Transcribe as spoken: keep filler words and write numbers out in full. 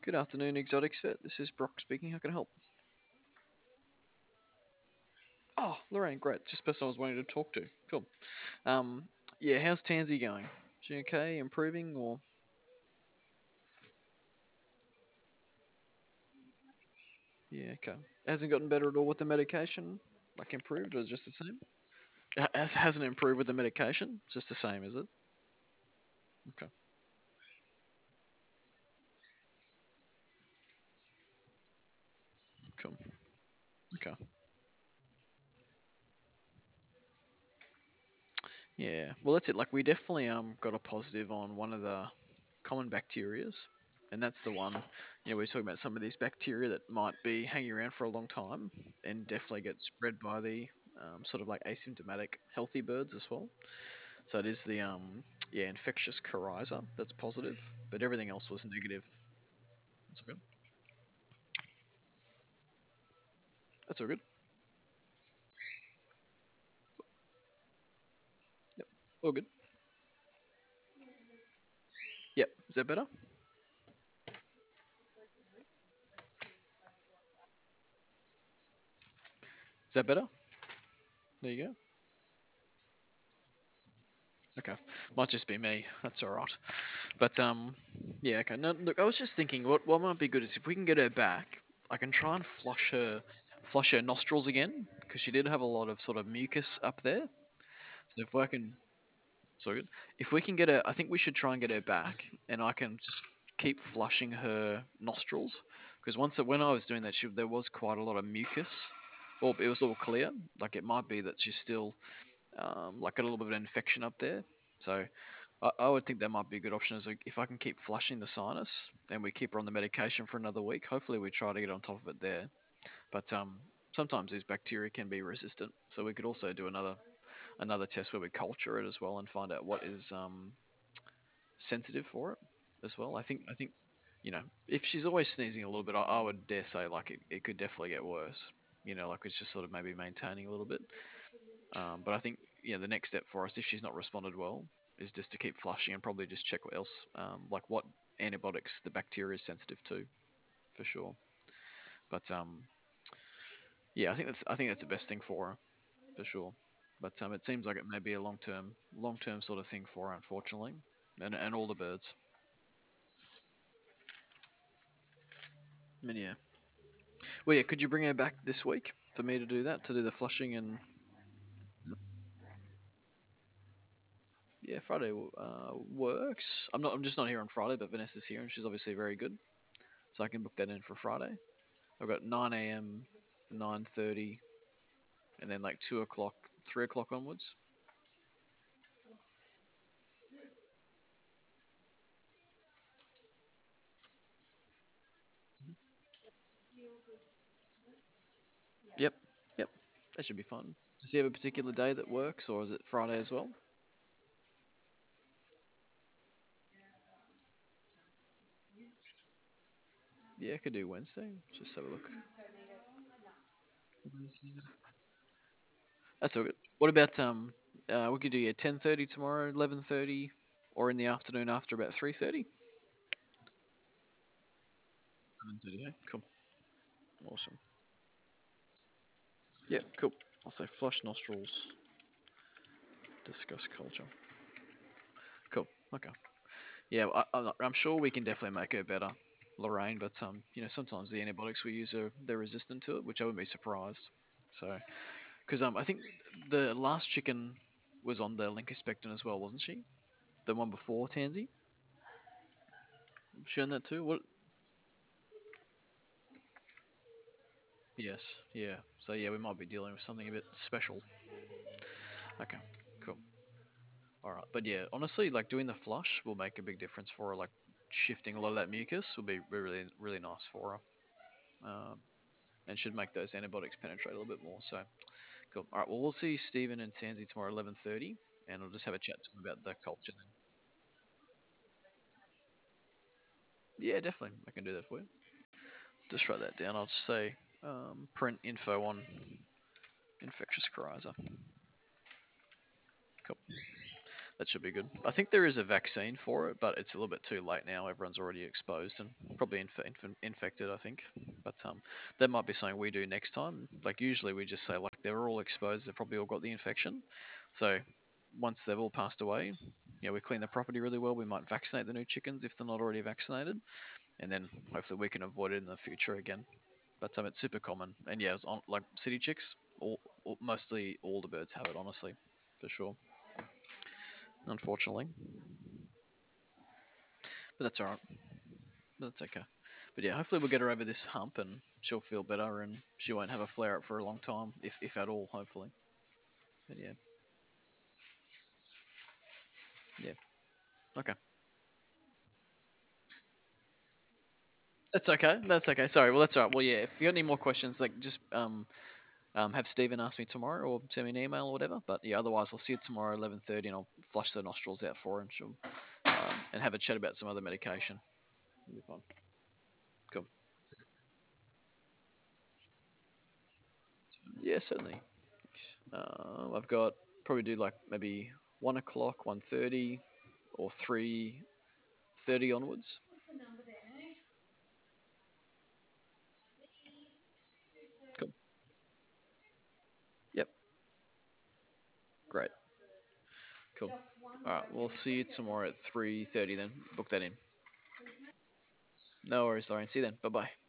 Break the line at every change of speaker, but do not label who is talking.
Good afternoon, Exotics Vet. This is Brock speaking. How can I help? Oh, Lorraine, great. Just the person I was wanting to talk to. Cool. Um, yeah, how's Tansy going? She okay? Improving or? Yeah, okay. Hasn't gotten better at all with the medication? Like improved or just the same? Ha- Has hasn't improved with the medication? Just the same, is it? Okay. Cool. Okay. Yeah. Well, that's it. Like we definitely um got a positive on one of the common bacterias, and that's the one. You know, we're talking about some of these bacteria that might be hanging around for a long time, and definitely get spread by the um, sort of like asymptomatic healthy birds as well. So it is the um yeah infectious coryza that's positive, but everything else was negative. That's all good. That's all good. Yep. All good. Yep. Is that better? Is that better? There you go. Okay. Might just be me. That's all right. But um, yeah, okay. No, look, I was just thinking, what what might be good is if we can get her back, I can try and flush her, flush her nostrils again because she did have a lot of sort of mucus up there. So if I can, so good. If we can get her, I think we should try and get her back, and I can just keep flushing her nostrils because once when I was doing that, she, there was quite a lot of mucus. Or it was all clear. Like it might be that she's still um, like got a little bit of an infection up there. So I, I would think that might be a good option. Is like if I can keep flushing the sinus and we keep her on the medication for another week, hopefully we try to get on top of it there. But um, sometimes these bacteria can be resistant, so we could also do another another test where we culture it as well and find out what is um, sensitive for it as well. I think I think you know if she's always sneezing a little bit, I, I would dare say like it, it could definitely get worse. You know, like it's just sort of maybe maintaining a little bit. Um, but I think yeah, the next step for us, if she's not responded well, is just to keep flushing and probably just check what else, um, like what antibiotics the bacteria is sensitive to, for sure. But um, yeah, I think that's I think that's the best thing for her, for sure. But um, it seems like it may be a long term, long term sort of thing for her, unfortunately, and and all the birds. And yeah, well, yeah, could you bring her back this week for me to do that, to do the flushing and yeah, Friday uh, works. I'm not. I'm just not here on Friday, but Vanessa's here and she's obviously very good, so I can book that in for Friday. I've got nine a m, nine thirty, and then like two o'clock, three o'clock onwards. Yep, yep, that should be fun. Does he have a particular day that works, or is it Friday as well? Yeah, I could do Wednesday. Just have a look. That's all good. What about um? Uh, we could do yeah ten thirty tomorrow, eleven thirty, or in the afternoon after about three thirty. eleven thirty. Yeah, cool, awesome. Yeah, cool. I'll say flush nostrils, discuss culture. Cool. Okay. Yeah, I, I'm, not, I'm sure we can definitely make her better, Lorraine. But um, you know, sometimes the antibiotics we use are they're resistant to it, which I wouldn't be surprised. So, because um, I think the last chicken was on the Lincospectin as well, wasn't she? The one before Tansy. Was she on that too? What? Yes. Yeah. So yeah, we might be dealing with something a bit special. Okay. Cool. All right. But yeah, honestly, like doing the flush will make a big difference for her. Like shifting a lot of that mucus will be really, really nice for her. Um, and should make those antibiotics penetrate a little bit more. So cool. All right. Well, we'll see Stephen and Tansy tomorrow, eleven thirty, and I'll just have a chat to them about the culture. Then. Yeah, definitely. I can do that for you. Just write that down. I'll just say um, print info on infectious coryza. Cool. That should be good. I think there is a vaccine for it, but it's a little bit too late now. Everyone's already exposed and probably inf- inf- infected, I think. But um, that might be something we do next time. Like usually we just say like they're all exposed, they've probably all got the infection. So once they've all passed away, yeah, we clean the property really well. We might vaccinate the new chickens if they're not already vaccinated, and then hopefully we can avoid it in the future again. But um, it's super common, and yeah, it's on like city chicks. All, all mostly all the birds have it, honestly, for sure. Unfortunately, but that's all right. That's okay. But yeah, hopefully we'll get her over this hump and she'll feel better and she won't have a flare up for a long time, if if at all. Hopefully. But yeah, yeah. Okay. That's okay. That's okay. Sorry. Well, that's all right. Well, yeah. If you got any more questions, like just um um have Stephen ask me tomorrow or send me an email or whatever. But yeah, otherwise I'll see you tomorrow eleven thirty and I'll flush the nostrils out for her and she'll um, and have a chat about some other medication. It'll be fine. Cool. Yeah, certainly. Uh, I've got probably do like maybe one o'clock, one thirty, or three thirty onwards. Cool. Yep. Great. Cool. All right. We'll see you tomorrow at three thirty then. Book that in. No worries, Lauren. See you then. Bye bye.